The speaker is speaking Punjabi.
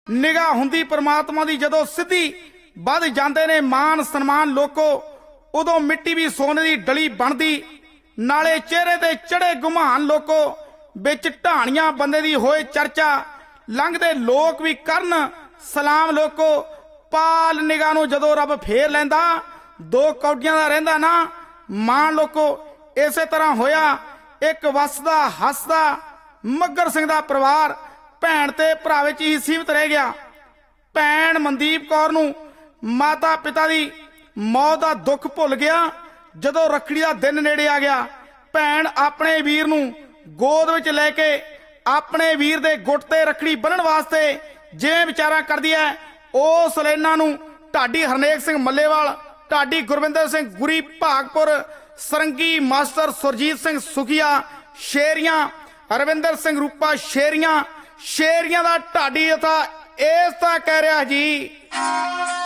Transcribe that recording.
ਨਿਗਾਹ ਹੁੰਦੀ परमात्मा ਦੀ ਜਦੋਂ ਸਿੱਧੀ ਵੱਧ ਜਾਂਦੇ ਨੇ ਮਾਨ ਸਨਮਾਨ ਲੋਕੋ, ਉਦੋਂ ਮਿੱਟੀ ਵੀ ਸੋਨੇ ਦੀ ਡਲੀ ਬਣਦੀ। ਨਾਲੇ ਚਿਹਰੇ ਤੇ ਚੜੇ ਗੁਮਾਨ ਲੋਕੋ, ਵਿੱਚ ਢਾਣੀਆਂ ਬੰਦੇ ਦੀ ਹੋਏ ਚਰਚਾ। ਲੰਘਦੇ ਲੋਕ ਵੀ ਕਰਨ ਸਲਾਮ ਲੋਕੋ, ਪਾਲ ਨਿਗਾਹ ਨੂੰ ਜਦੋਂ ਰੱਬ ਫੇਰ ਲੈਂਦਾ, ਦੋ ਕੌਡੀਆਂ ਦਾ ਰਹਿੰਦਾ ਨਾ ਮਾਣ ਲੋਕੋ। ਇਸੇ ਤਰ੍ਹਾਂ ਹੋਇਆ ਇੱਕ ਵਸਦਾ ਹੱਸਦਾ ਮੱਘਰ ਸਿੰਘ ਦਾ ਪਰਿਵਾਰ ਭੈਣ ਤੇ ਭਰਾ ਵਿੱਚ ਹੀ ਸੀਮਿਤ ਰਹਿ ਗਿਆ। ਭੈਣ ਮਨਦੀਪ ਕੌਰ ਨੂੰ ਮਾਤਾ ਪਿਤਾ ਦੀ ਮੌਤ ਦਾ ਦੁੱਖ ਭੁੱਲ ਗਿਆ। ਜਦੋਂ ਰੱਖੜੀ ਦਾ ਦਿਨ ਨੇੜੇ ਆ ਗਿਆ, ਭੈਣ ਆਪਣੇ ਵੀਰ ਨੂੰ ਗੋਦ ਵਿੱਚ ਲੈ ਕੇ ਆਪਣੇ ਵੀਰ ਦੇ ਗੁੱਟ ਤੇ ਰੱਖੜੀ ਬੰਨ੍ਹਣ ਵਾਸਤੇ ਜਿਵੇਂ ਵਿਚਾਰਾਂ ਕਰਦੀ ਹੈ, ਉਸ ਲੈਣਾ ਨੂੰ ਢਾਡੀ ਹਰਨੇਕ ਸਿੰਘ ਮੱਲੇਵਾਲ, ਢਾਡੀ ਗੁਰਵਿੰਦਰ ਸਿੰਘ ਗੁਰੀ ਭਾਗਪੁਰ, ਸਰੰਗੀ ਮਾਸਟਰ ਸੁਰਜੀਤ ਸਿੰਘ ਸੁਖੀਆ ਸ਼ੇਰੀਆਂ, ਰਵਿੰਦਰ ਸਿੰਘ ਰੂਪਾ ਸ਼ੇਰੀਆਂ ਦਾ ਢਾਡੀ ਅਥਾ ਇਸ ਤਾਂ ਕਹਿ ਰਿਹਾ ਜੀ।